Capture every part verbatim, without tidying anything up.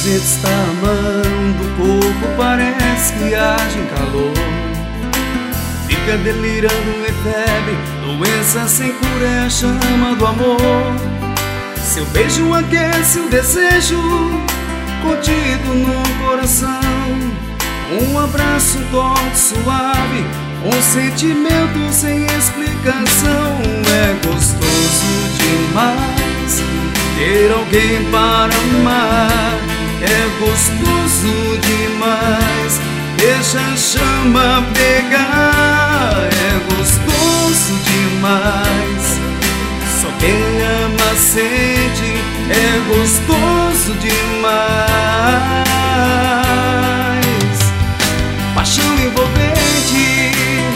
gente está amando, o corpo parece que age em calor. Fica delirando em febre, doença sem cura é a chama do amor. Seu beijo aquece o desejo contido no coração. Um abraço, um toque suave, um sentimento sem explicação. É gostoso demais ter alguém para amar. É gostoso demais, deixa a chama pegar. É gostoso demais, só quem ama sente. É gostoso demais, paixão envolvente.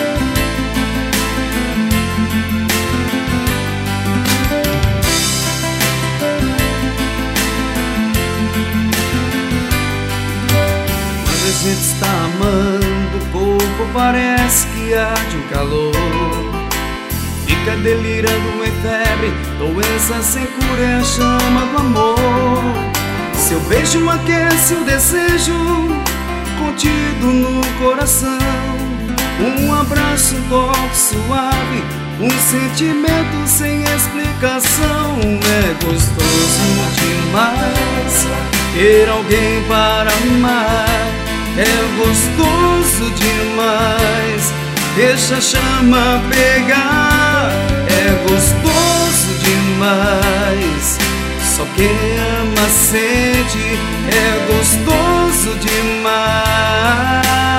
Quando a gente está amando, o corpo parece que arde um calor. Fica delirando em febre, doença sem cura é a chama do amor. Seu beijo aquece o desejo contido no coração. Um abraço, um toque suave, um sentimento sem explicação. É gostoso demais ter alguém para amar. É gostoso demais, deixa a chama pegar. É gostoso demais, só quem ama sente. É gostoso demais,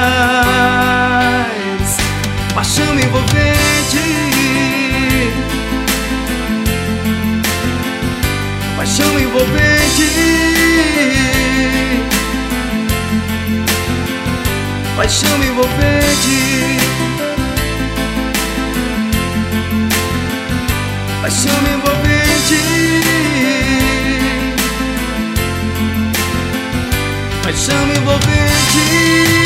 paixão envolvente. Paixão envolvente, paixão envolvente, paixão envolvente, paixão envolvente.